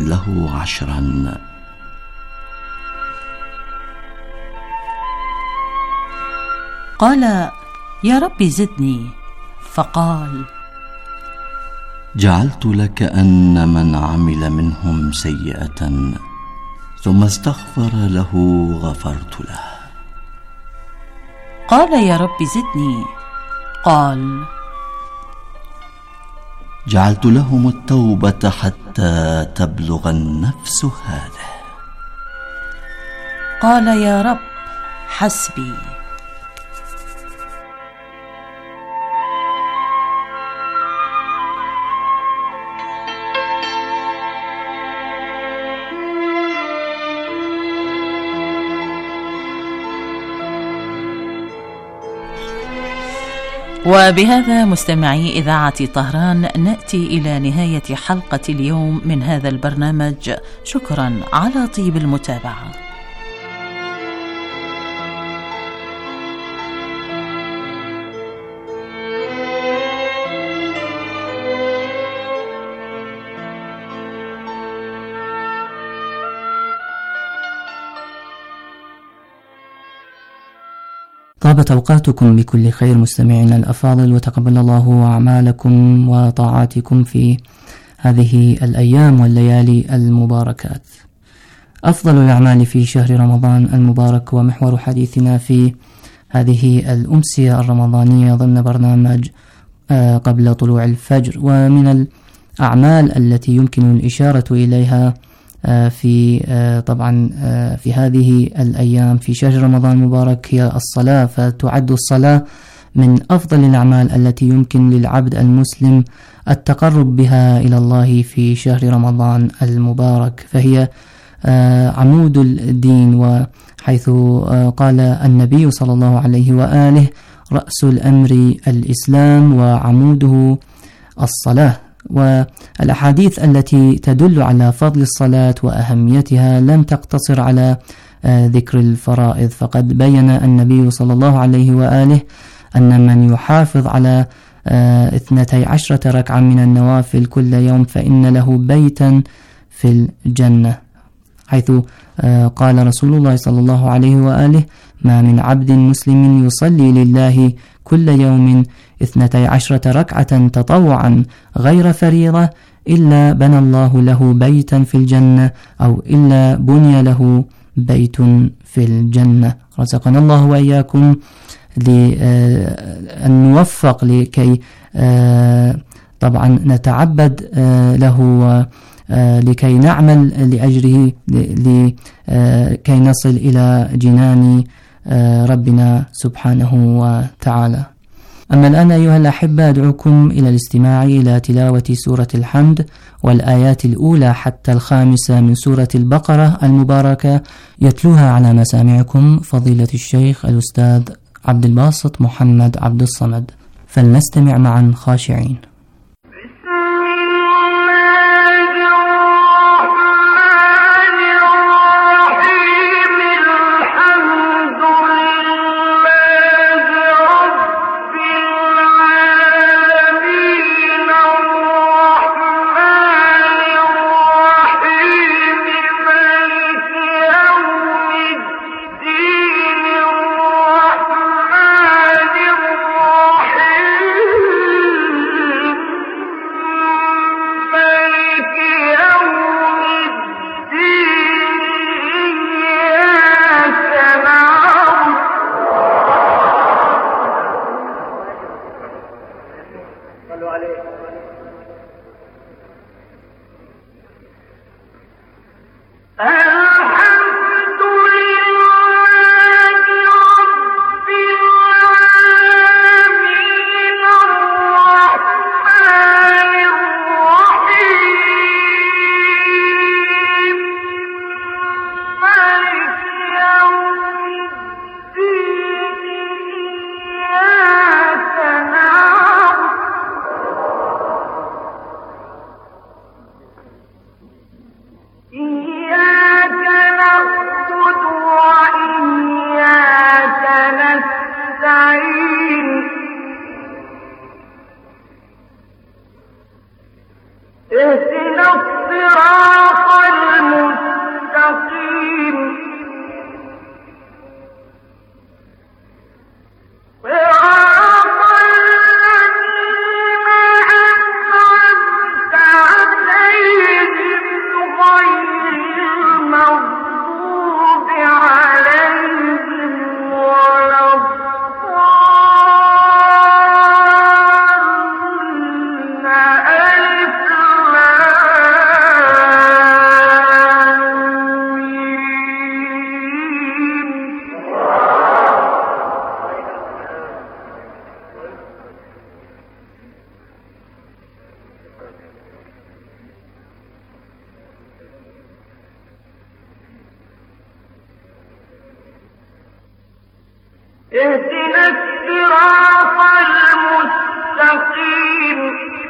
له 10. قال: يا رب زدني. فقال: جعلت لك أن من عمل منهم سيئة ثم استغفر له غفرت له. قال: يا رب زدني. قال: جعلت لهم التوبة حتى تبلغ النفس هذه. قال: يا رب حسبي. وبهذا مستمعي إذاعة طهران نأتي إلى نهاية حلقة اليوم من هذا البرنامج. شكرا على طيب المتابعة. طابت أوقاتكم بكل خير مستمعينا الأفاضل، وتقبل الله أعمالكم وطاعاتكم في هذه الأيام والليالي المباركات. أفضل الأعمال في شهر رمضان المبارك ومحور حديثنا في هذه الأمسية الرمضانية ضمن برنامج قبل طلوع الفجر. ومن الأعمال التي يمكن الإشارة إليها في طبعا في هذه الأيام في شهر رمضان المبارك هي الصلاة، فتعد الصلاة من أفضل الأعمال التي يمكن للعبد المسلم التقرب بها إلى الله في شهر رمضان المبارك، فهي عمود الدين، وحيث قال النبي صلى الله عليه وآله: رأس الأمر الإسلام وعموده الصلاة. والأحاديث التي تدل على فضل الصلاة وأهميتها لم تقتصر على ذكر الفرائض، فقد بين النبي صلى الله عليه وآله أن من يحافظ على 12 ركعة من النوافل كل يوم فإن له بيتا في الجنة، حيث قال رسول الله صلى الله عليه وآله: ما من عبد مسلم يصلي لله كل يوم 12 ركعة تطوعا غير فريضة إلا بنى الله له بيتا في الجنة أو إلا بني له بيت في الجنة. رزقنا الله وإياكم لأن نوفق لكي طبعا نتعبد له لكي نعمل لأجره لكي نصل إلى جنان ربنا سبحانه وتعالى. أما الآن أيها الأحبة أدعوكم إلى الاستماع إلى تلاوة سورة الحمد والآيات الأولى حتى 5 من سورة البقرة المباركة، يتلوها على مسامعكم فضيلة الشيخ الأستاذ عبد الباسط محمد عبد الصمد، فلنستمع معا خاشعين. إياك اهدنا الصراط المستقيم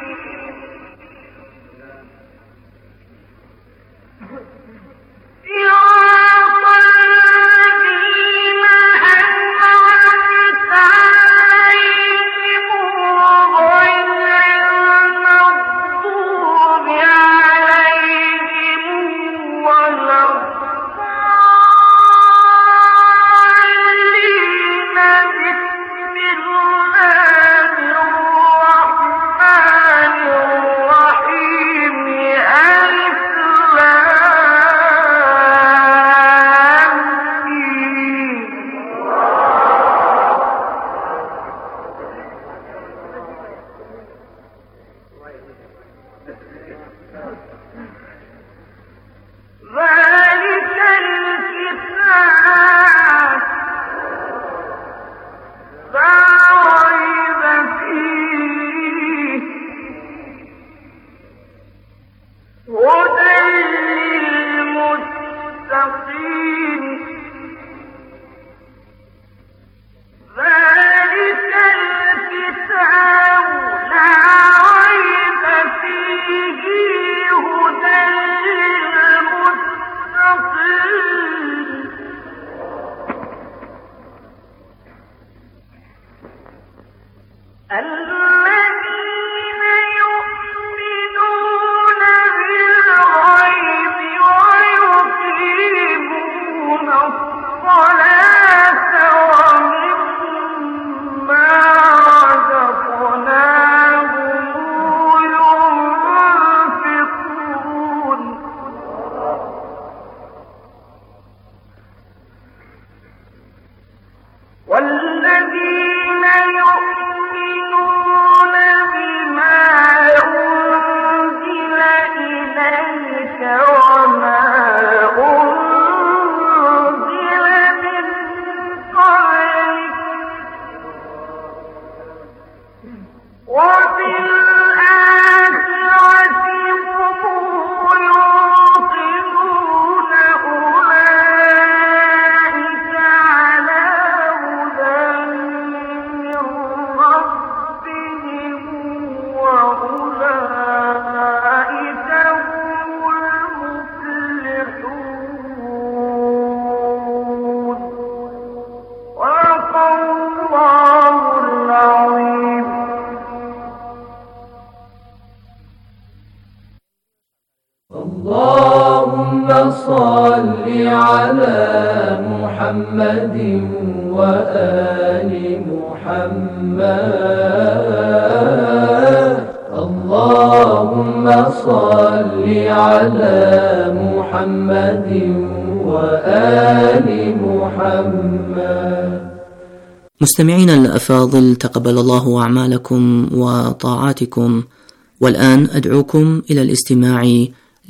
مستمعينا الأفاضل، تقبل الله أعمالكم وطاعاتكم، والآن أدعوكم إلى الاستماع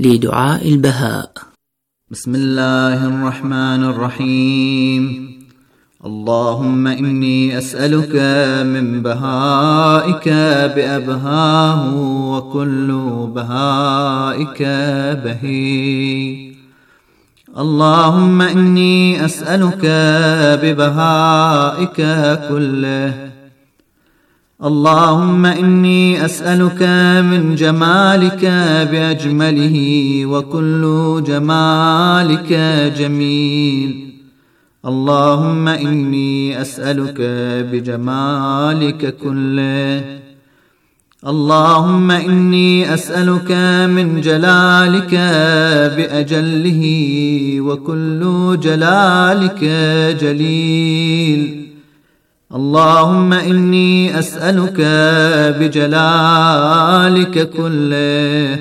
لدعاء البهاء. بسم الله الرحمن الرحيم. اللهم إني أسألك من بهائك بأبهاه وكل بهائك بهي. اللهم إني أسألك ببهائك كله. اللهم إني أسألك من جمالك بأجمله وكل جمالك جميل. اللهم إني أسألك بجمالك كله. اللهم إني أسألك من جلالك بأجله وكل جلالك جليل. اللهم إني أسألك بجلالك كله.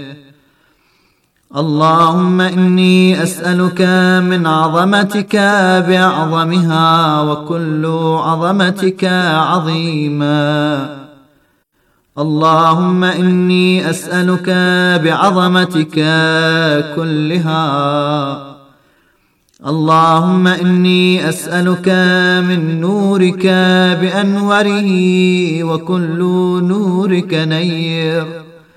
اللهم إني أسألك من عظمتك بأعظمها وكل عظمتك عظيما. اللهم إني أسألك بعظمتك كلها. اللهم إني أسألك من نورك بأنوره وكل نورك نير.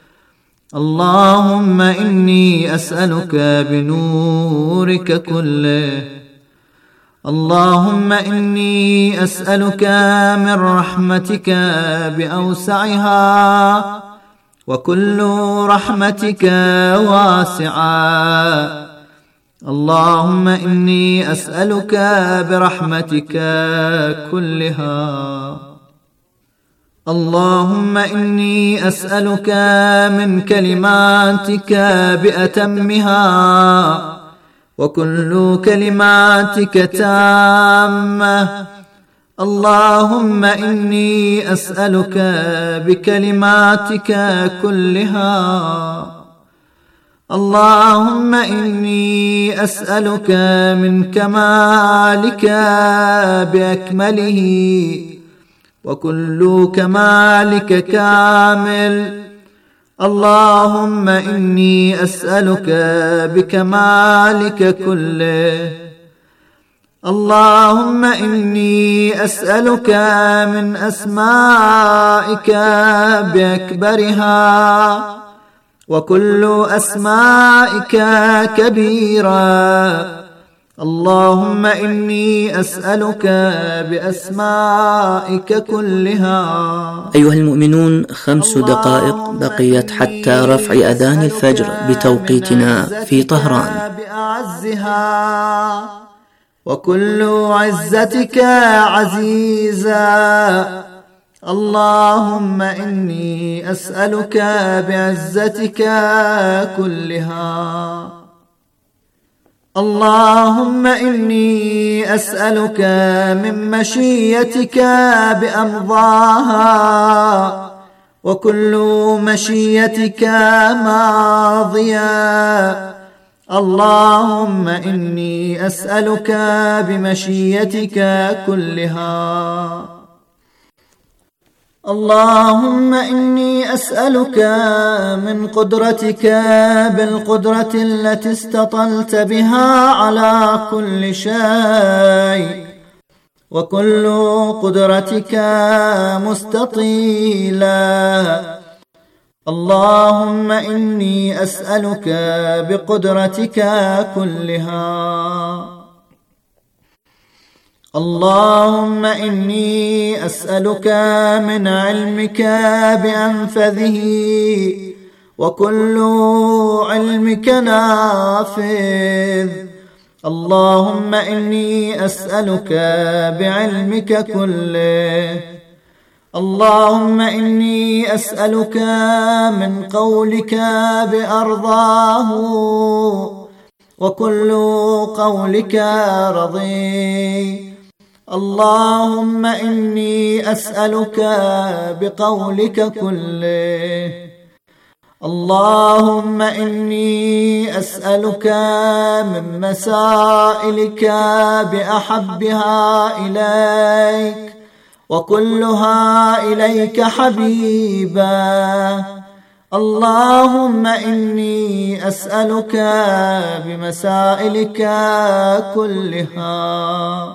اللهم إني أسألك بنورك كله. اللهم إني أسألك من رحمتك بأوسعها، وكل رحمتك واسعة. اللهم إني أسألك برحمتك كلها. اللهم إني أسألك من كلماتك بأتمها، وكل كلماتك تامة. اللهم إني أسألك بكلماتك كلها. اللهم إني أسألك من كمالك بأكمله، وكل كمالك كامل. اللهم إني أسألك بكمالك كله. اللهم إني أسألك من أسمائك بأكبرها، وكل أسمائك كبيرة. اللهم إني أسألك بأسمائك كلها. أيها المؤمنون، 5 دقائق بقيت حتى رفع أذان الفجر بتوقيتنا في طهران. بأعزها وكل عزتك عزيزا. اللهم إني أسألك بعزتك كلها. اللهم إني أسألك من مشيتك بأمضاها، وكل مشيتك ماضية. اللهم إني أسألك بمشيتك كلها. اللهم إني أسألك من قدرتك بالقدرة التي استطلت بها على كل شيء، وكل قدرتك مستطيلة. اللهم إني أسألك بقدرتك كلها. اللهم إني أسألك من علمك بأنفذه، وكل علمك نافذ. اللهم إني أسألك بعلمك كله. اللهم إني أسألك من قولك بأرضاه، وكل قولك رضي. اللهم إني أسألك بقولك كله. اللهم إني أسألك من مسائلك بأحبها إليك، وكلها إليك حبيبا. اللهم إني أسألك بمسائلك كلها.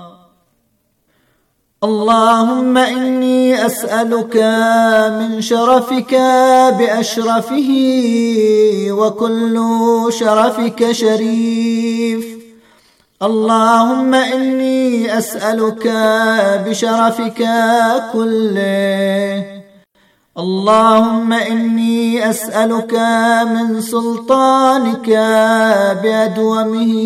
اللهم إني أسألك من شرفك بأشرفه، وكل شرفك شريف. اللهم إني أسألك بشرفك كله. اللهم إني أسألك من سلطانك بأدومه،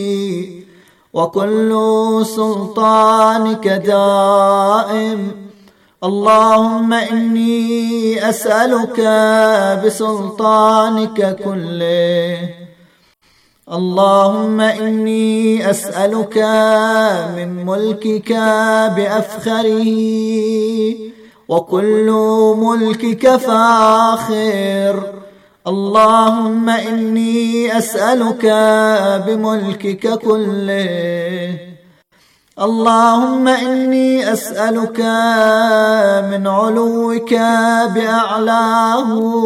وكل سلطانك دائم. اللهم إني أسألك بسلطانك كله. اللهم إني أسألك من ملكك بأفخره، وكل ملكك فاخر. اللهم إني أسألك بملكك كله. اللهم إني أسألك من علوك بأعلاه،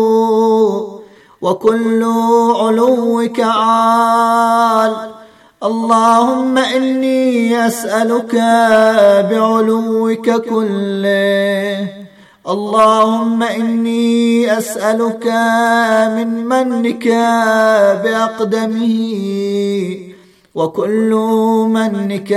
وكل علوك عال. اللهم إني أسألك بعلوك كله. اللهم إني أسألك من منك بأقدمه، وكل منك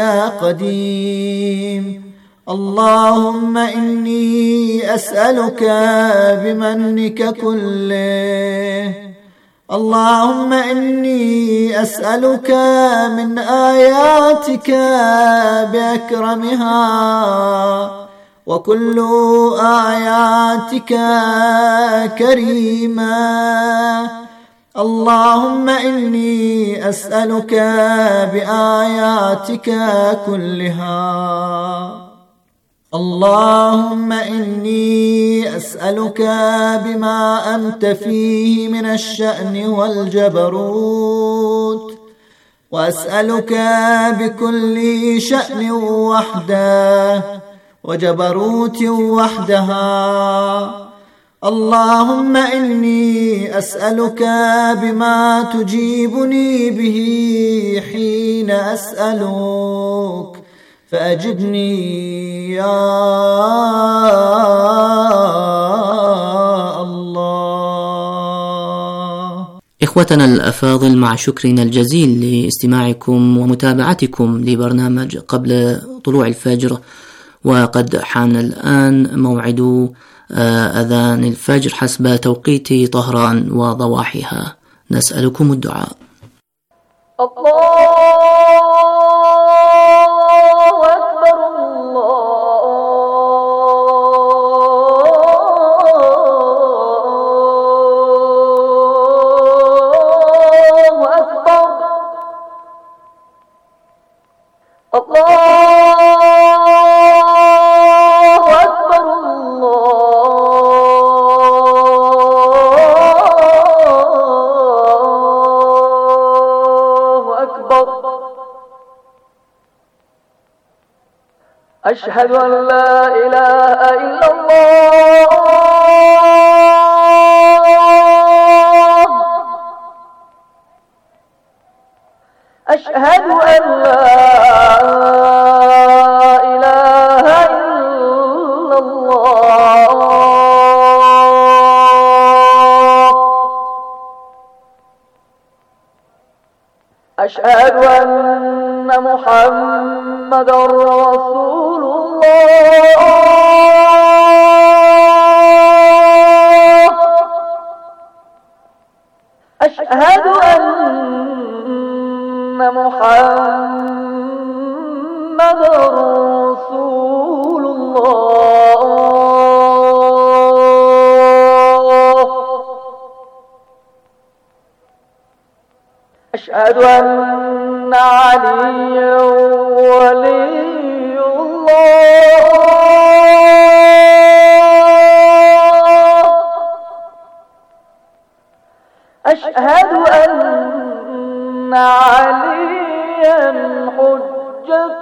قديم. اللهم إني أسألك بمنك كله، اللهم إني أسألك من آياتك بأكرمها، وكل آياتك كريمة. اللهم إني أسألك بآياتك كلها. اللهم إني أسألك بما أنت فيه من الشأن والجبروت، وأسألك بكل شأن وحده وجبروت وحدها. اللهم إني أسألك بما تجيبني به حين أسألك، فأجبني يا الله. إخوتنا الأفاضل، مع شكرنا الجزيل لاستماعكم ومتابعتكم لبرنامج قبل طلوع الفجر، وقد حان الآن موعد أذان الفجر حسب توقيت طهران وضواحيها. نسألكم الدعاء. أشهد أن لا إله إلا الله، أشهد أن لا إله إلا الله، أشهد أن محمد رسول الله، أشهد أن محمد رسول الله، أشهد أن عليا ولي الله، أشهد أن عليا حجة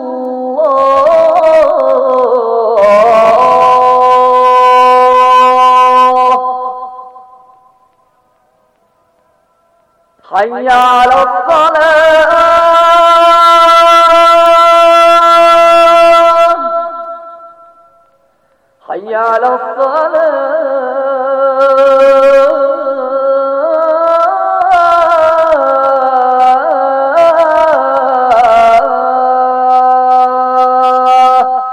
الله. حي على الصلاة، حي على الصلاة،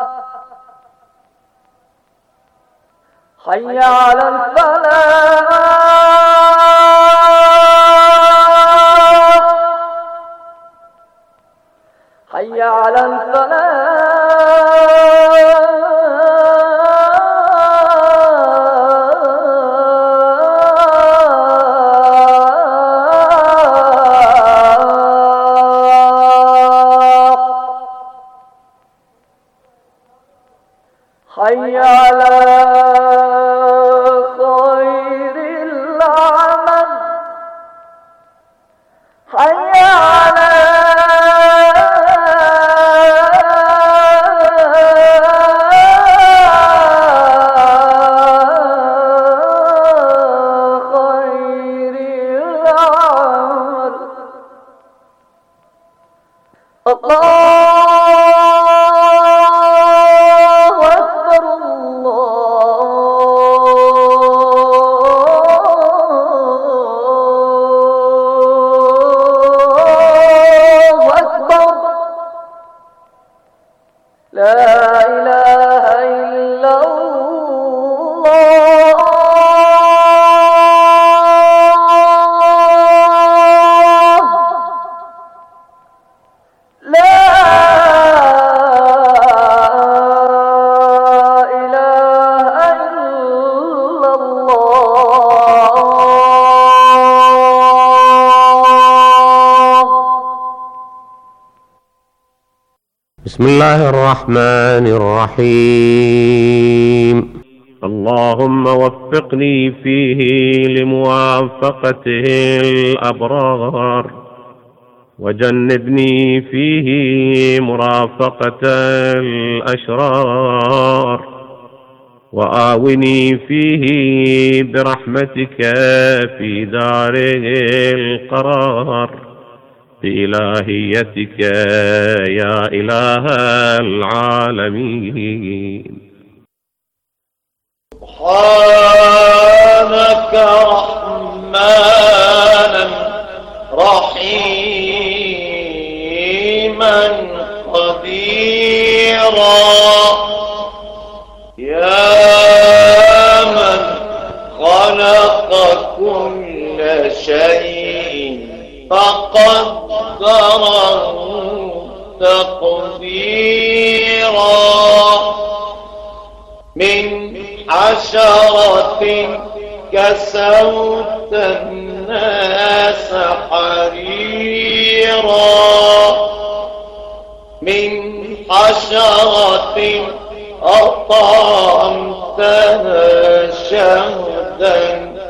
حي على الفلاح، حي على الفلاح. حي على خير العمل، حي على خير العمل. الله بسم الله الرحمن الرحيم. اللهم وفقني فيه لموافقته الأبرار، وجنبني فيه مرافقة الأشرار، وآوني فيه برحمتك في دار القرار، بإلهيتك يا إله العالمين. سبحانك رحمانا رحيما قديرا، يا من خلق كل شيء فقدره تقديرا، من حشرة كسوت الناس حريرا، من حشرة أطعمتنا شهدا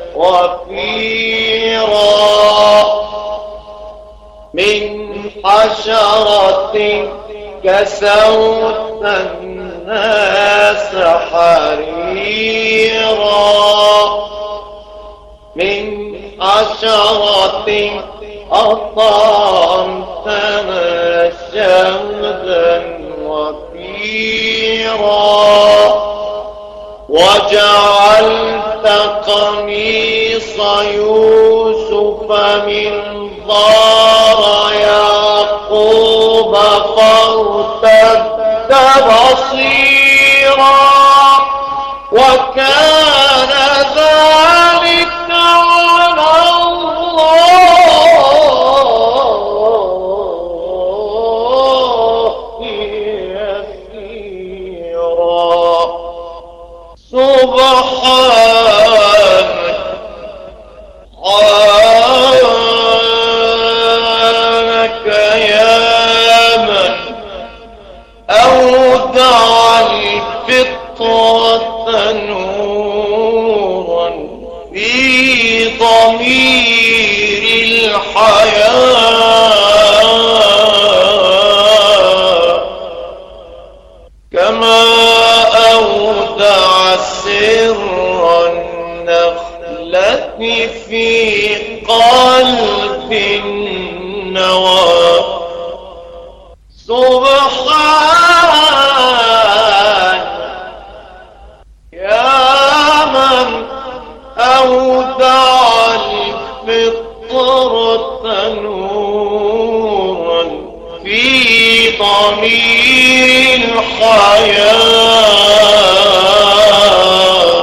وفيرا، من حشرة كسوت الناس حريرا، من حشرة أطعمتنا شهدا وفيرا، وجعلت قميص يوسف من ضار يعقوب فارتد بصيرا، وكان ذلك على الله يسيرا. سبحانك يا من أودع الفطرة نورا في ضمير الحياة، كما أودع سر النخلة في قلب النوى. سبحان يا من أودع الفطرة نورا في ضمير الحياة،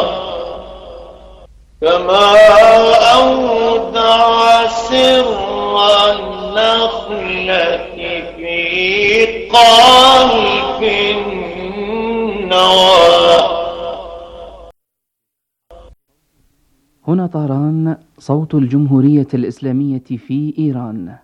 كما أودع سر النخلة في قلب النوى. هنا طهران، صوت الجمهورية الإسلامية في إيران.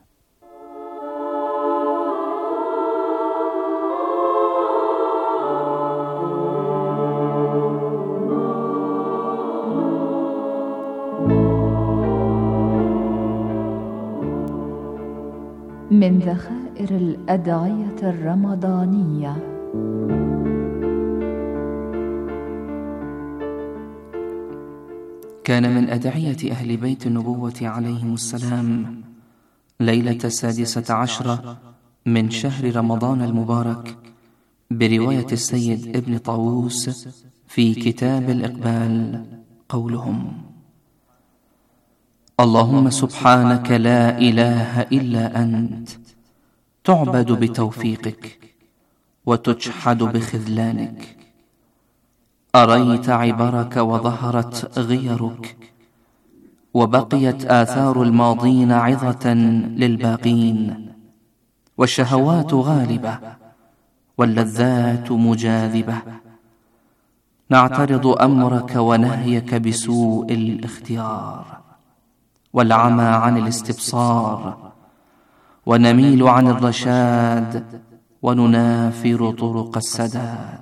من ذخائر الأدعية الرمضانية. كان من أدعية أهل بيت النبوة عليهم السلام ليلة 16 من شهر رمضان المبارك برواية السيد ابن طاووس في كتاب الإقبال قولهم: اللهم سبحانك لا إله إلا أنت، تعبد بتوفيقك وتجحد بخذلانك، أريت عبرك وظهرت غيرك، وبقيت آثار الماضين عظة للباقين، والشهوات غالبة واللذات مجاذبة. نعترض أمرك ونهيك بسوء الاختيار والعمى عن الاستبصار، ونميل عن الرشاد وننافر طرق السداد.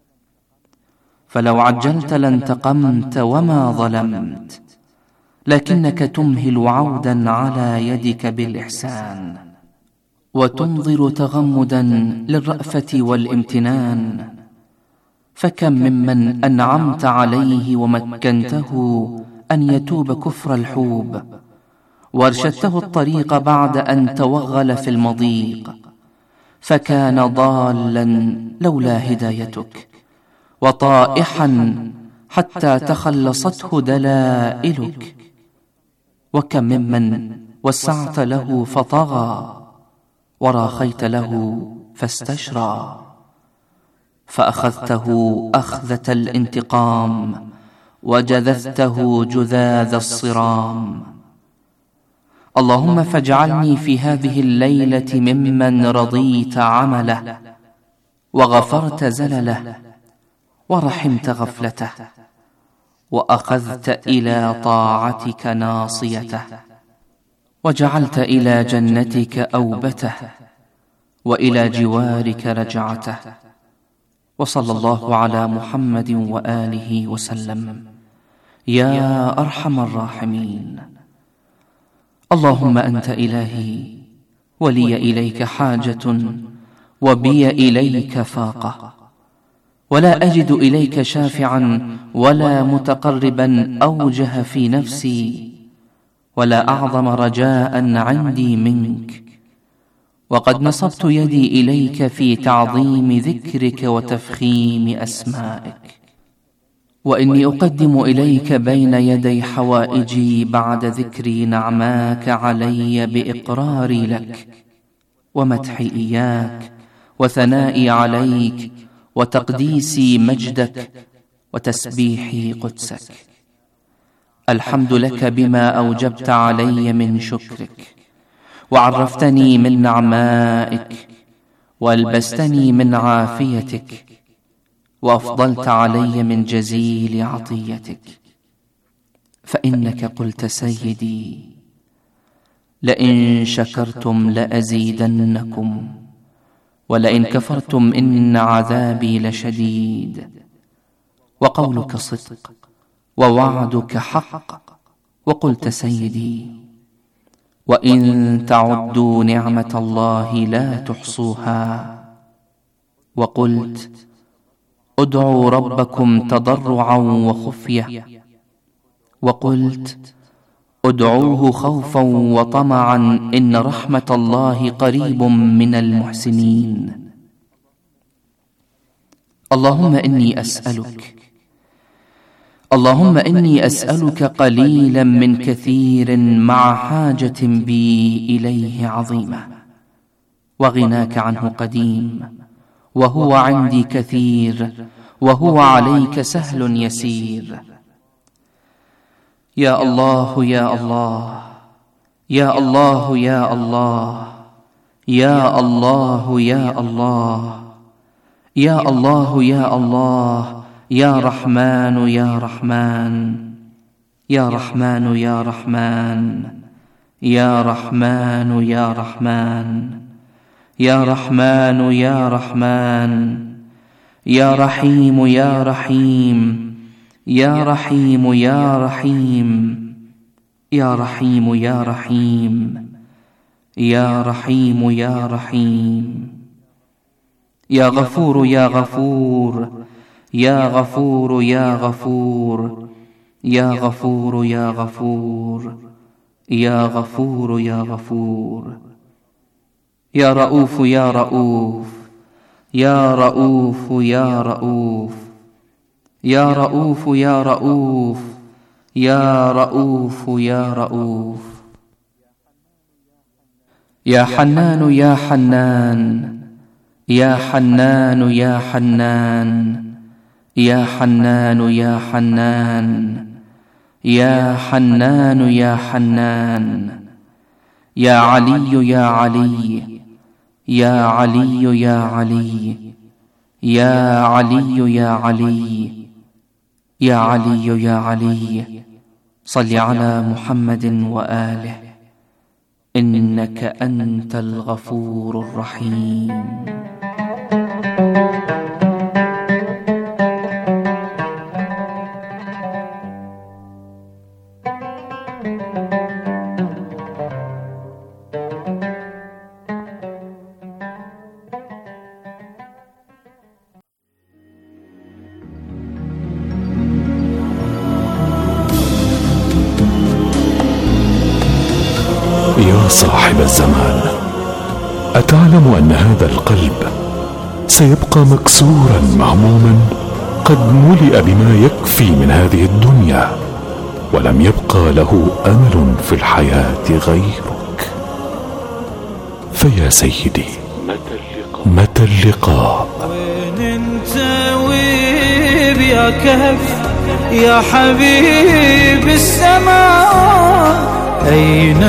فلو عجلت لانتقمت وما ظلمت، لكنك تمهل عودا على يدك بالإحسان، وتنظر تغمدا للرأفة والامتنان. فكم ممن أنعمت عليه ومكنته أن يتوب كفر الحوب، وارشدته الطريق بعد أن توغل في المضيق، فكان ضالا لولا هدايتك، وطائحا حتى تخلصته دلائلك. وكم ممن وسعت له فطغى، وراخيت له فاستشرى، فأخذته أخذة الانتقام، وجذذته جذاذ الصرام. اللهم فاجعلني في هذه الليلة ممن رضيت عمله، وغفرت زلله، ورحمت غفلته، وأخذت إلى طاعتك ناصيته، وجعلت إلى جنتك أوبته، وإلى جوارك رجعته. وصلى الله على محمد وآله وسلم. يا أرحم الراحمين. اللهم أنت إلهي، ولي إليك حاجة، وبي إليك فاقة، ولا أجد إليك شافعا ولا متقربا أوجه في نفسي، ولا أعظم رجاء عندي منك. وقد نصبت يدي إليك في تعظيم ذكرك وتفخيم أسمائك، وإني أقدم إليك بين يدي حوائجي بعد ذكري نعماك علي بإقراري لك، ومدحي إياك، وثنائي عليك، وتقديسي مجدك، وتسبيحي قدسك. الحمد لك بما أوجبت علي من شكرك، وعرفتني من نعمائك، وألبستني من عافيتك، وأفضلت علي من جزيل عطيتك. فإنك قلت سيدي: لئن شكرتم لأزيدنكم، ولئن كفرتم إن عذابي لشديد. وقولك صدق، ووعدك حق. وقلت سيدي: وإن تعدوا نعمة الله لا تحصوها. وقلت: ادعوا ربكم تضرعا وخفية. وقلت: ادعوه خوفا وطمعا إن رحمة الله قريب من المحسنين. اللهم إني أسألك قليلا من كثير مع حاجة بي إليه عظيمة، وغناك عنه قديم، وهو عندي كثير، وهو عليك سهل يسير. يا الله يا الله يا الله يا الله يا الله يا الله يا الله يا الله يا رحمن يا رحمن يا رحمن يا رحمن يا رحمن يا رحمن يا رحمن يا رحمن يا رحيم يا رحيم يا رحيم يا رحيم يا رحيم يا رحيم يا رحيم يا رحيم يا غفور يا غفور يا غفور يا غفور يا غفور يا غفور يا غفور يا غفور يا رؤوف يا رؤوف يا رؤوف يا رؤوف يا رؤوف يا رؤوف يا رؤوف يا رؤوف يا حنان يا حنان يا حنان يا حنان يا حنان يا حنان يا حنان يا حنان يا علي يا علي يا علي يا علي يا علي يا علي يا علي يا علي صل على محمد وآله إنك أنت الغفور الرحيم. يا صاحب الزمان، أتعلم أن هذا القلب سيبقى مكسورا مهموما، قد ملئ بما يكفي من هذه الدنيا، ولم يبقى له أمل في الحياة غيرك. فيا سيدي، متى اللقاء؟ وين انت ويب يا كهف يا حبيب السماء؟ أين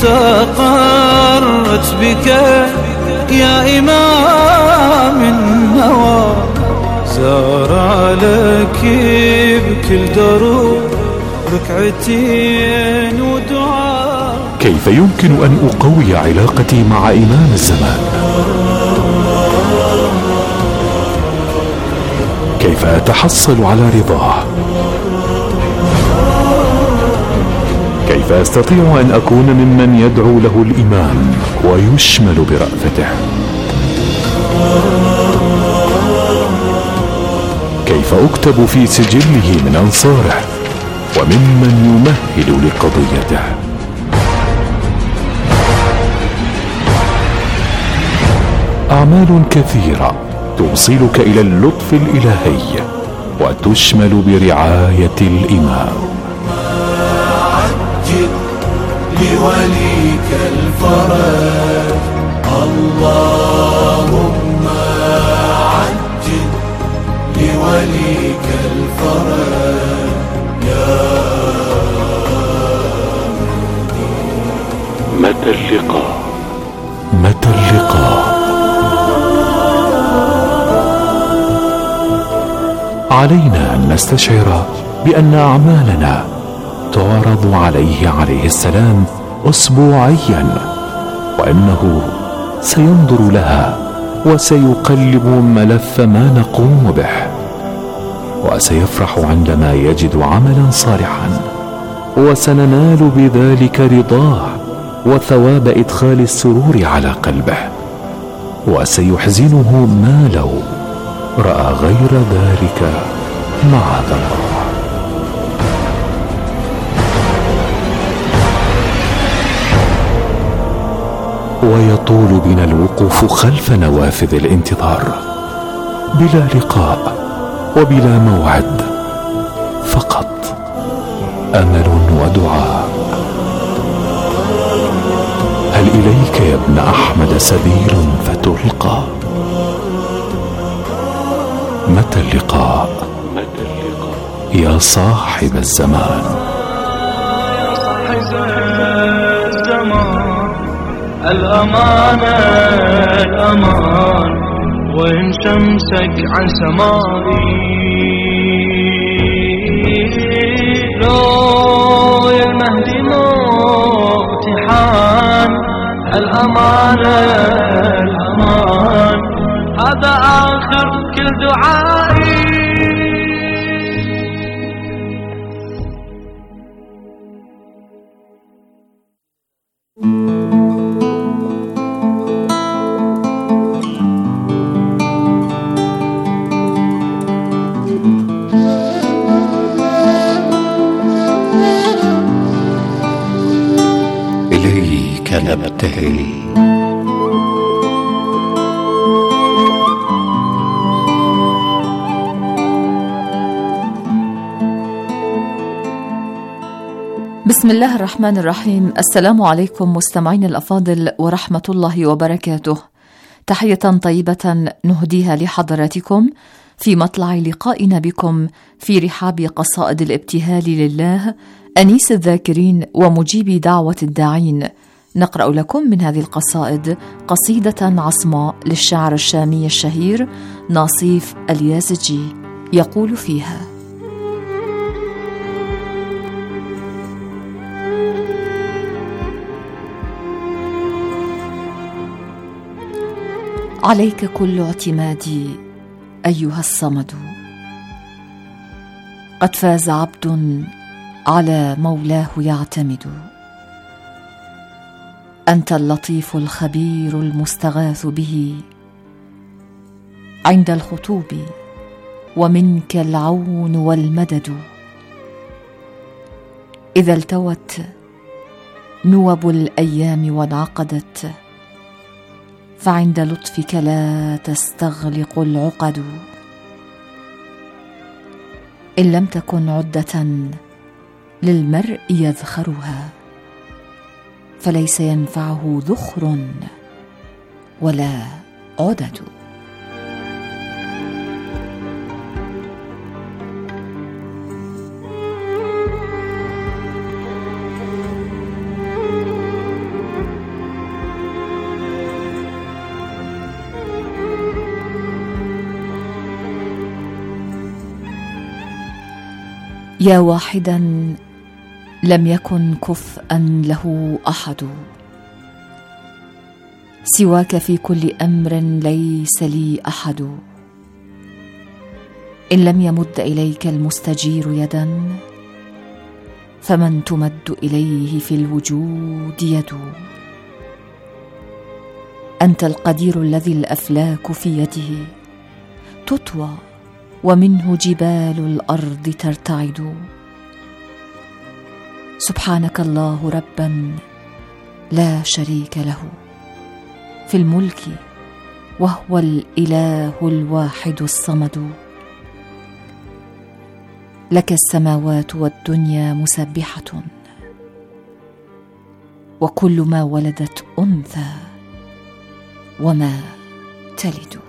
استقرت بك يا إمام النوى؟ زار عليك بكل دروب ركعتين ودعاء. كيف يمكن أن أقوي علاقتي مع إمام الزمان؟ كيف أتحصل على رضاه؟ كيف أستطيع أن أكون ممن يدعو له الإمام ويشمل برأفته؟ كيف أكتب في سجله من أنصاره وممن يمهد لقضيته؟ أعمال كثيرة توصلك إلى اللطف الإلهي وتشمل برعاية الإمام. لوليك الفرج اللهم عجل لوليك الفرج يا متى اللقاء؟ متى اللقاء؟ علينا أن نستشعر بأن أعمالنا تعرض عليه السلام أسبوعيا، وأنه سينظر لها وسيقلب ملف ما نقوم به، وسيفرح عندما يجد عملا صالحا، وسننال بذلك رضاه وثواب إدخال السرور على قلبه، وسيحزنه ما لو رأى غير ذلك معاذ الله. ويطول بنا الوقوف خلف نوافذ الانتظار بلا لقاء وبلا موعد، فقط أمل ودعاء. هل إليك يا ابن أحمد سبيل فتلقى؟ متى اللقاء؟ يا صاحب الزمان. الأمان الأمان وإن شمسك عن سمائي، لو يا المهدي امتحان. الأمان الأمان هذا آخر كل دعائي. إليك نبتهل بسم الله الرحمن الرحيم. السلام عليكم مستمعين الأفاضل ورحمة الله وبركاته. تحية طيبة نهديها لحضراتكم في مطلع لقائنا بكم في رحاب قصائد الابتهال لله أنيس الذاكرين ومجيب دعوة الداعين. نقرأ لكم من هذه القصائد قصيدة عصماء للشاعر الشامي الشهير ناصيف اليازجي، يقول فيها: عليك كل اعتمادي أيها الصمد. قد فاز عبد على مولاه يعتمد. أنت اللطيف الخبير المستغاث به عند الخطوب، ومنك العون والمدد. إذا التوت نوب الأيام وانعقدت، فعند لطفك لا تستغلق العقد. إن لم تكن عدة للمرء يذخرها، فليس ينفعه ذخر ولا عدد. يا واحدا لم يكن كفءا له أحد، سواك في كل أمر ليس لي أحد. إن لم يمد إليك المستجير يدا، فمن تمد إليه في الوجود يد. أنت القدير الذي الأفلاك في يده تطوى، ومنه جبال الأرض ترتعد. سبحانك الله ربا لا شريك له في الملك، وهو الإله الواحد الصمد. لك السماوات والدنيا مسبحة، وكل ما ولدت أنثى وما تلد.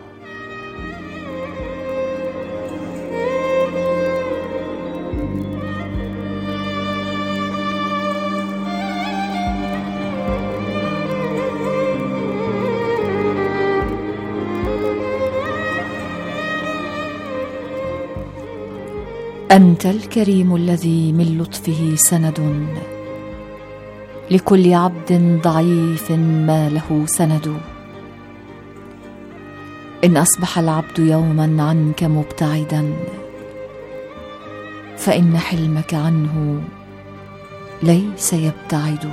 أنت الكريم الذي من لطفه سند لكل عبد ضعيف ما له سند. إن أصبح العبد يوما عنك مبتعدا، فإن حلمك عنه ليس يبتعد.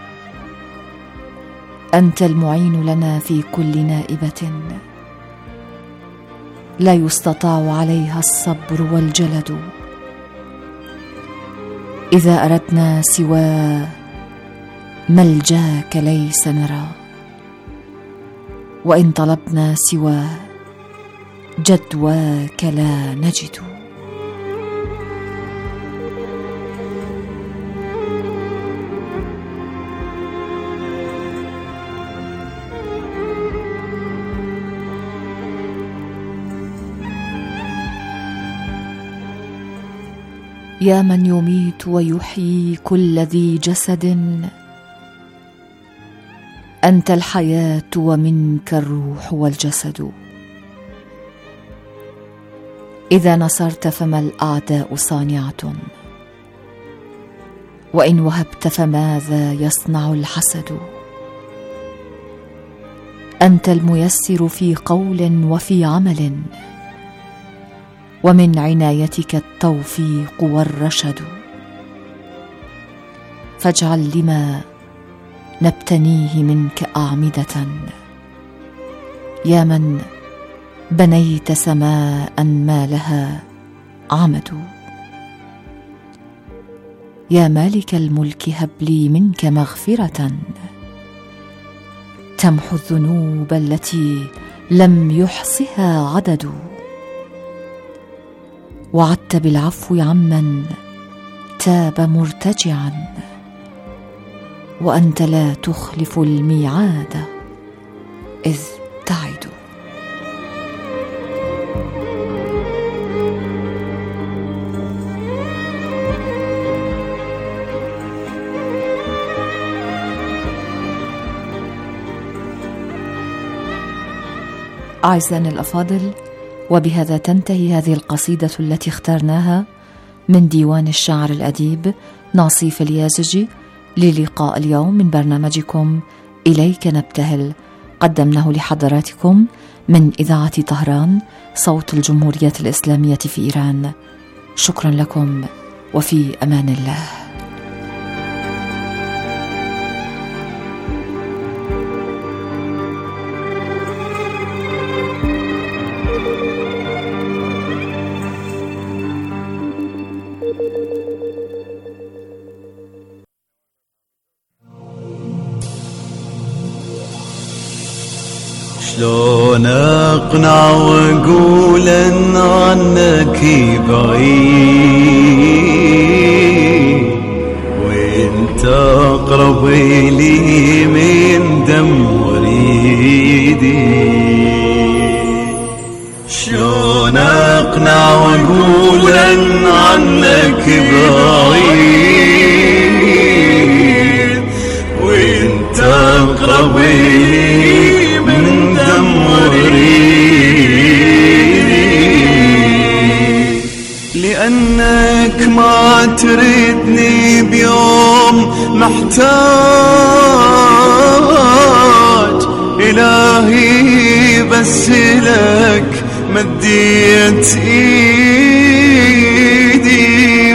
أنت المعين لنا في كل نائبة لا يستطاع عليها الصبر والجلد. إذا أردنا سوى ملجاك ليس نرى، وإن طلبنا سوى جدواك لا نجد. يا من يميت ويحيي كل ذي جسد، أنت الحياة ومنك الروح والجسد. إذا نصرت فما الأعداء صانعة، وإن وهبت فماذا يصنع الحسد. أنت الميسر في قول وفي عمل، ومن عنايتك التوفيق والرشد. فاجعل لما نبتنيه منك أعمدة، يا من بنيت سماء ما لها عمد. يا مالك الملك هب لي منك مغفرة تمحو الذنوب التي لم يحصها عدد. وعدت بالعفو عمن تاب مرتجعا، وأنت لا تخلف الميعاد إذ تعد. أعزائنا الأفاضل، وبهذا تنتهي هذه القصيدة التي اخترناها من ديوان الشاعر الأديب ناصيف اليازجي للقاء اليوم من برنامجكم إليك نبتهل، قدمناه لحضراتكم من إذاعة طهران صوت الجمهورية الإسلامية في إيران. شكرا لكم وفي أمان الله. شلون اقنع واقول ان عنك بعيد وانت اقرب لي من دم وريدي. شلون اقنع واقول ان عنك بعيد وانت اقرب لي من دم وريدي. لأنك ما تردني بيوم محتاج إلهي، بس لك مديت إيدي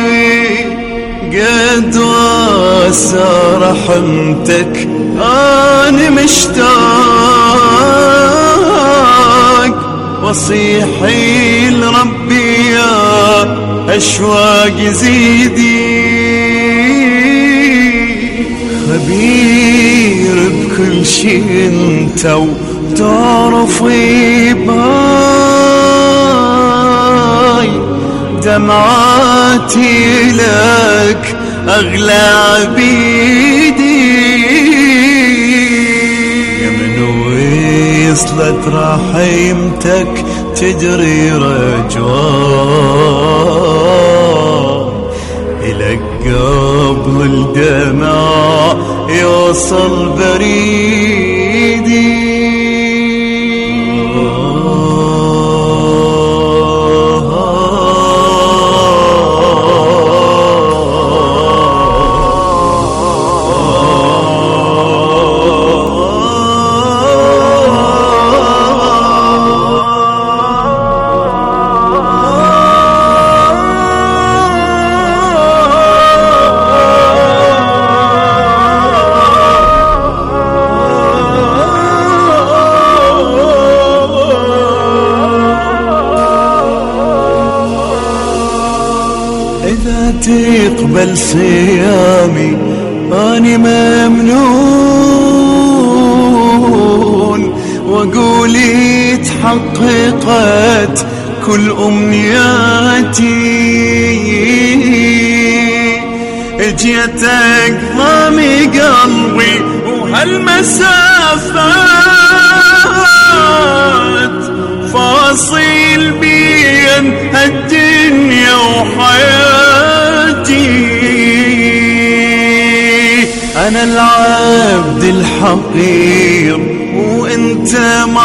قد واسع رحمتك أنا مشتاق وصيحي لربي يا أشواق زيدي. خبير بكل شي انت وتعرف باي دمعاتي لك أغلى عبيدي. وصلت رحمتك تجري رجوان إلك قبل الدمع يوصل بريدي. تقبل صيامي أني ممنون وقولي تحققت كل أمنياتي. اجيتك ضامي قلبي وهالمسافات فاصل بين الدنيا وحياتي. أنا العبد الحقير وأنت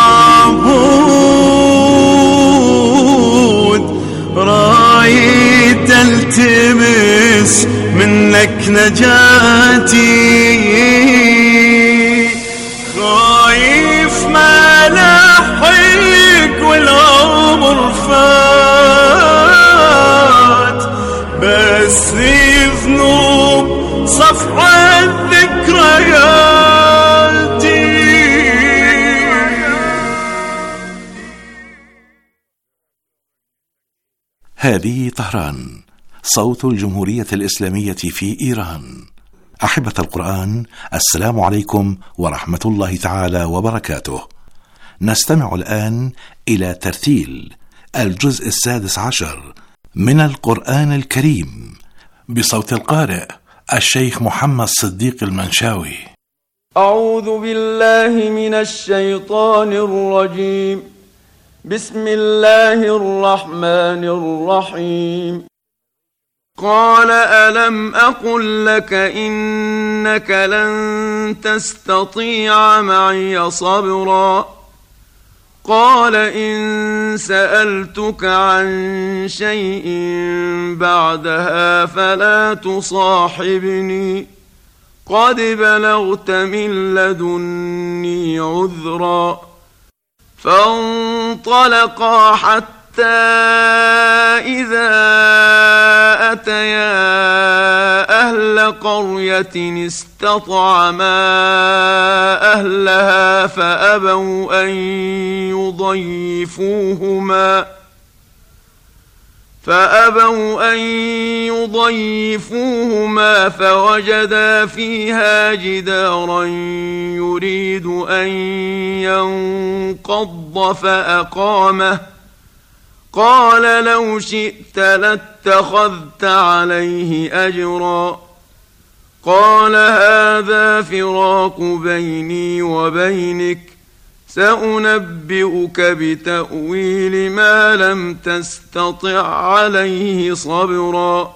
معبود، رايد التمس منك نجاتي. خايف ما لحق والعمر فات، بس ذنوب صفحة ذكرياتي. هذه طهران صوت الجمهورية الإسلامية في إيران. أحبة القرآن، السلام عليكم ورحمة الله تعالى وبركاته. نستمع الآن إلى ترتيل الجزء 16 من القرآن الكريم بصوت القارئ الشيخ محمد صديق المنشاوي. أعوذ بالله من الشيطان الرجيم. بسم الله الرحمن الرحيم. قال ألم أقل لك إنك لن تستطيع معي صبرا. قال إن سألتك عن شيء بعدها فلا تصاحبني، قد بلغت من لدني عذرا. فانطلقا حتى إذا أتيا أهل قرية استطعما أهلها فأبوا أن يضيفوهما فوجدا فيها جدارا يريد أن ينقض فأقامه قال لو شئت لاتخذت عليه أجرا قال هذا فراق بيني وبينك سأنبئك بتأويل ما لم تستطع عليه صبرا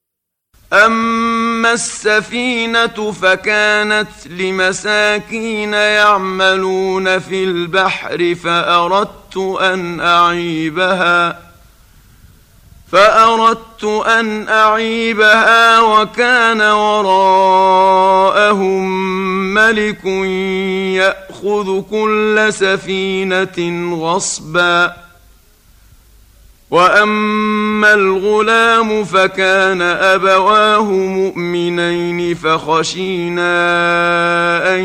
أما السفينة فكانت لمساكين يعملون في البحر فأردت أن أعيبها وكان وراءهم ملك يأخذ كل سفينة غصبا وأما الغلام فكان أبواه مؤمنين فخشينا أن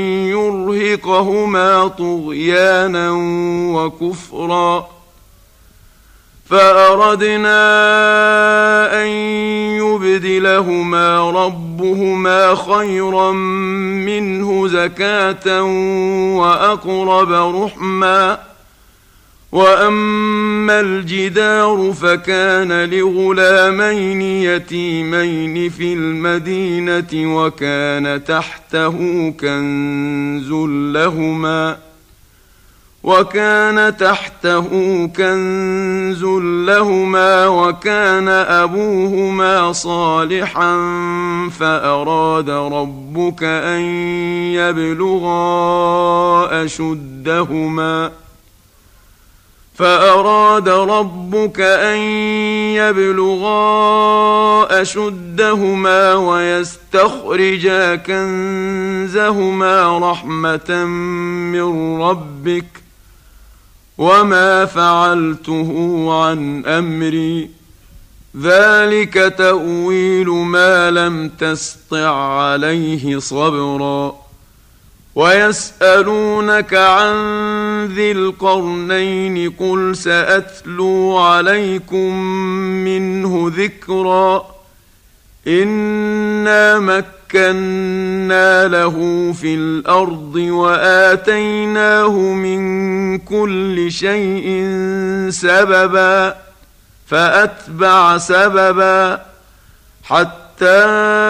يرهقهما طغيانا وكفرا فأردنا أن يبدلهما ربهما خيرا منه زكاة وأقرب رحما وأما الجدار فكان لغلامين يتيمين في المدينة وكان تحته كنز لهما وكان أبوهما صالحا فأراد ربك أن يبلغا أشدهما ويستخرجا كنزهما رحمة من ربك وما فعلته عن أمري ذلك تأويل ما لم تسطع عليه صبرا ويسألونك عن ذي القرنين قل سأتلو عليكم منه ذكرا إنا مكنا له في الأرض وآتيناه من كل شيء سببا فأتبع سببا حتى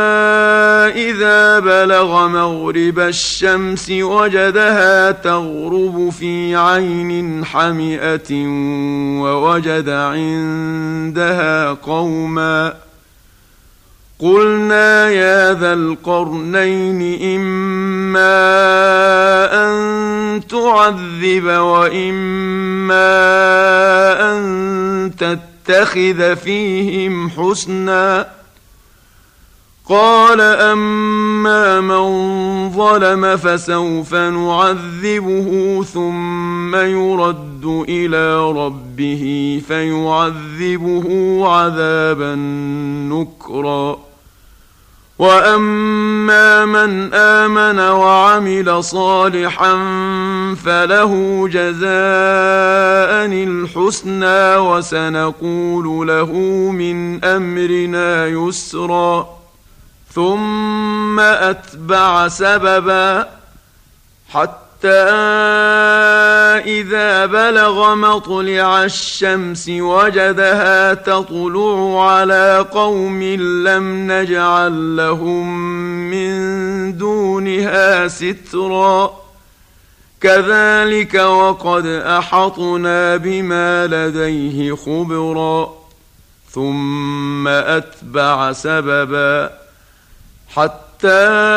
إذا بلغ مغرب الشمس وجدها تغرب في عين حمئة ووجد عندها قوما قلنا يا ذا القرنين إما أن تعذب وإما أن تتخذ فيهم حسنا قال أما من ظلم فسوف نعذبه ثم يرد إلى ربه فيعذبه عذابا نكرا وأما من آمن وعمل صالحا فله جزاء الحسنى وسنقول له من أمرنا يسرا ثم أتبع سببا حتى إذا بلغ مطلع الشمس وجدها تطلع على قوم لم نجعل لهم من دونها سترا كذلك وقد أحطنا بما لديه خبرا ثم أتبع سببا حتى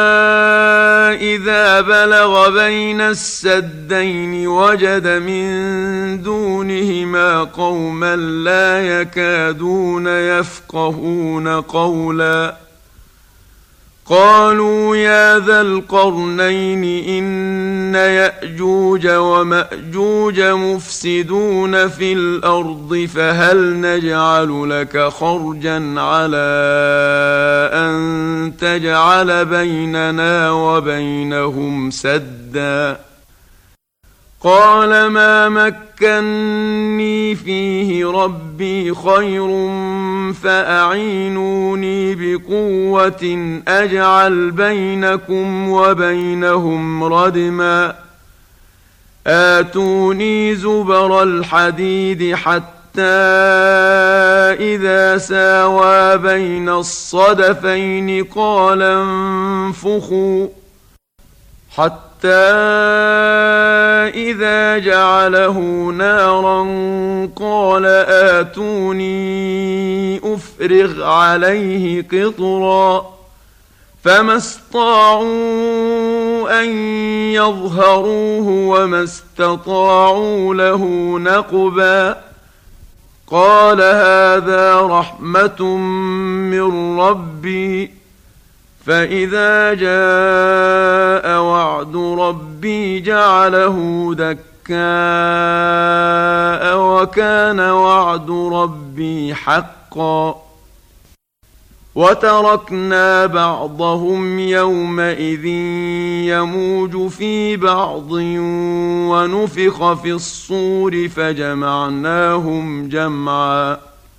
إذا بلغ بين السدين وجد من دونهما قوما لا يكادون يفقهون قولا قالوا يا ذا القرنين إن يأجوج ومأجوج مفسدون في الأرض فهل نجعل لك خرجا على أن تجعل بيننا وبينهم سدا قال ما مكني فيه ربي خير فأعينوني بقوة أجعل بينكم وبينهم ردما آتوني زبر الحديد حتى إذا ساوى بين الصدفين قال انفخوا حتى إذا جعله نارا قال آتوني أفرغ عليه قطرا فما استطاعوا أن يظهروه وما استطاعوا له نقبا قال هذا رحمة من ربي فإذا جاء وعد ربي جعله دكاء وكان وعد ربي حقا وتركنا بعضهم يومئذ يموج في بعض ونفخ في الصور فجمعناهم جمعا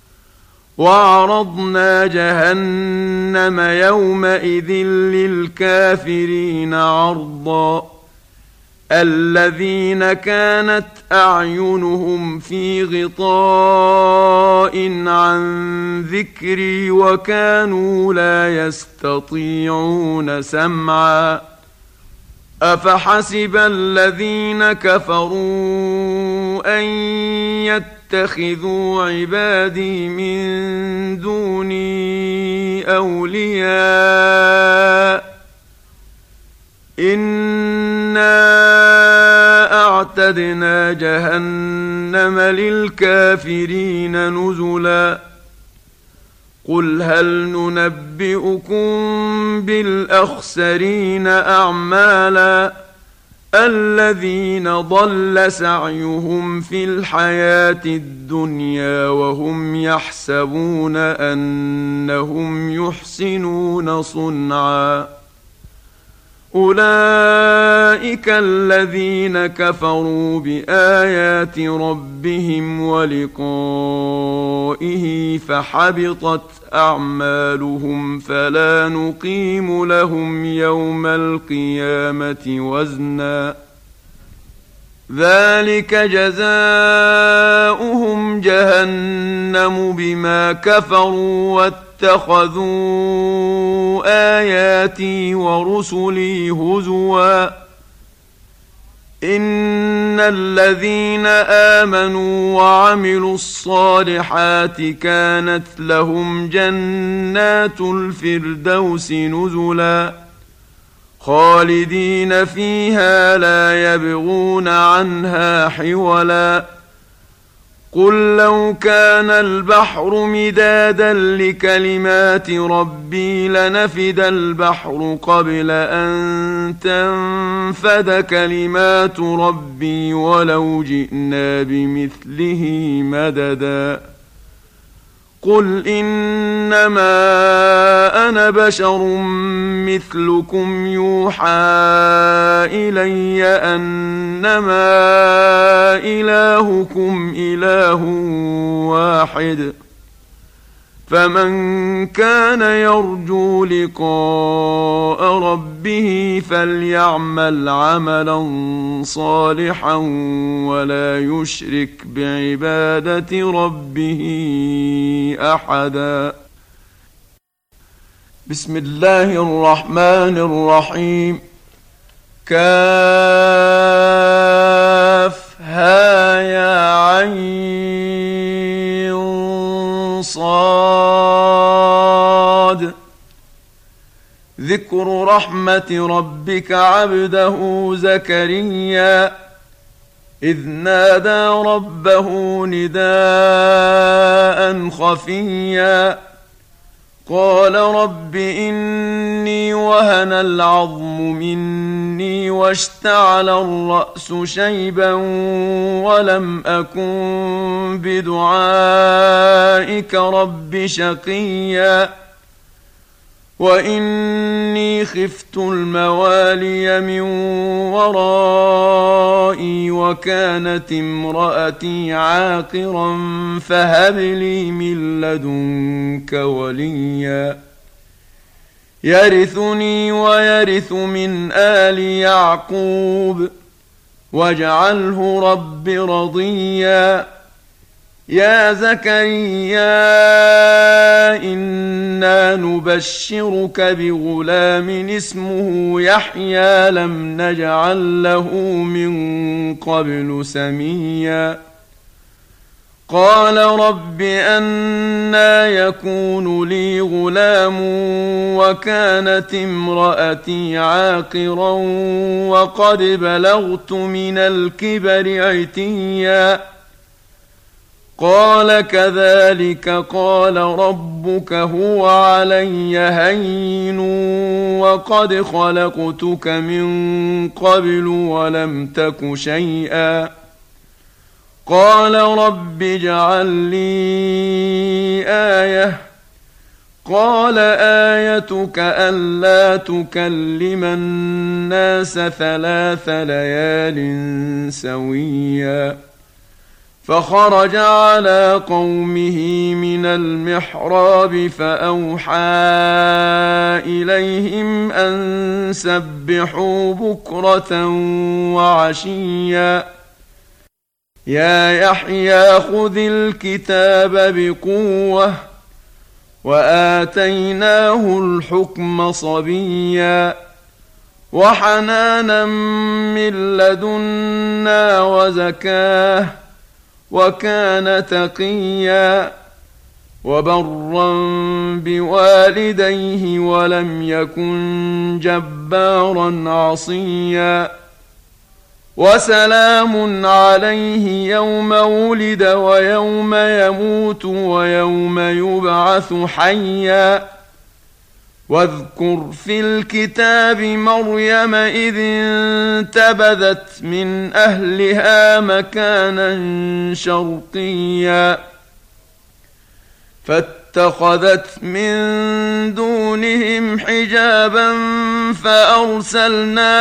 وعرضنا جهنم يومئذ للكافرين عرضا الذين كانت أعينهم في غطاء عن ذكري وكانوا لا يستطيعون سمعا أفحسب الذين كفروا أن يتخذوا عبادي من دوني أولياء إنا أعتدنا جهنم للكافرين نزلا قل هل ننبئكم بالأخسرين أعمالا الذين ضل سعيهم في الحياة الدنيا وهم يحسبون أنهم يحسنون صنعا أولئك الذين كفروا بآيات ربهم ولقائه فحبطت أعمالهم فلا نقيم لهم يوم القيامة وزنا ذلك جزاؤهم جهنم بما كفروا واتخذوا آياتي ورسلي هزوا إن الذين آمنوا وعملوا الصالحات كانت لهم جنات الفردوس نزلا خالدين فيها لا يبغون عنها حولا قل لو كان البحر مدادا لكلمات ربي لنفد البحر قبل أن تنفد كلمات ربي ولو جئنا بمثله مددا قل إنما أنا بشر مثلكم يوحى إلي أنما إلهكم إله واحد فمن كان يرجو لقاء ربه فليعمل عملا صالحا ولا يشرك بعبادة ربه أحدا بسم الله الرحمن الرحيم كافها يا عين صاد ذكر رحمة ربك عبده زكريا إذ نادى ربه نداء خفيا قال رب إني وهن العظم مني واشتعل الرأس شيبا ولم أكن بدعائك رب شقيا وإني خفت الموالي من ورائي وكانت امرأتي عاقرا فهب لي من لدنك وليا يرثني ويرث من آل يعقوب واجعله رب رضيا يا زكريا إنا نبشرك بغلام اسمه يحيى لم نجعل له من قبل سميا قال رب أنى يكون لي غلام وكانت امرأتي عاقرا وقد بلغت من الكبر عتيا قال كذلك قال ربك هو علي هين وقد خلقتك من قبل ولم تك شيئا قال رب اجعل لي آية قال آيتك ألا تكلم الناس 3 ليال سويا فخرج على قومه من المحراب فأوحى إليهم أن سبحوا بكرة وعشيا يا يحيى خذ الكتاب بقوة وآتيناه الحكم صبيا وحنانا من لدنا وزكاه وكان تقيا وبرا بوالديه ولم يكن جبارا عصيا وسلام عليه يوم ولد ويوم يموت ويوم يبعث حيا واذكر في الكتاب مريم إذ انتبذت من أهلها مكانا شرقيا فاتخذت من دونهم حجابا فأرسلنا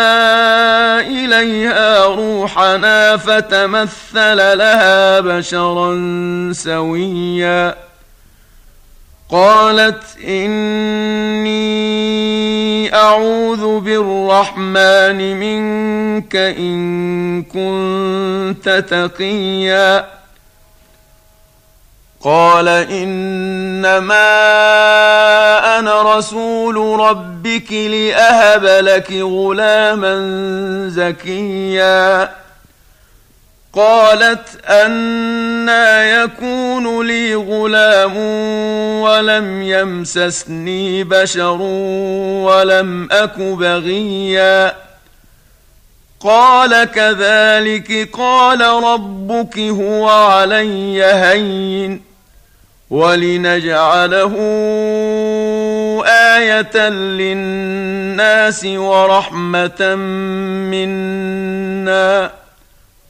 إليها روحنا فتمثل لها بشرا سويا قالت إني أعوذ بالرحمن منك إن كنت تقيا قال إنما أنا رسول ربك لأهب لك غلاما زكيا قالت أنى يكون لي غلام ولم يمسسني بشر ولم أك بغيا قال كذلك قال ربك هو علي هين ولنجعله آية للناس ورحمة منا